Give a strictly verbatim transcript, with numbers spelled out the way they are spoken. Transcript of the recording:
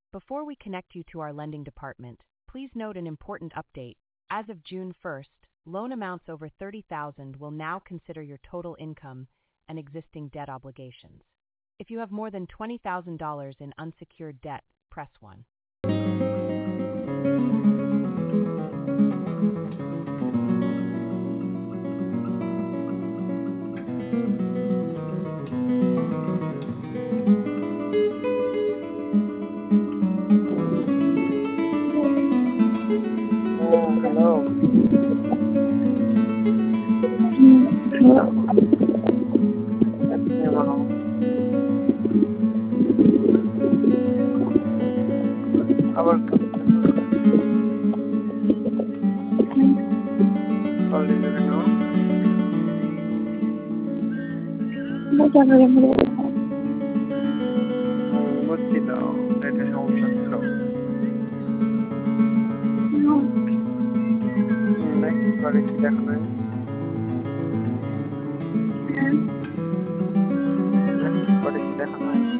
Before we connect you to our lending department, please note an important update. As of June first, loan amounts over thirty thousand dollars will now consider your total income and existing debt obligations. If you have more than twenty thousand dollars in unsecured debt, press one. Oh, hello. Hello. Let me know. Our customer calling you now. What are you doing? বুঝছি তো নেটের সমস্যা ছিল No. Next বারে কি দেখা নাই And next বারে কি দেখা নাই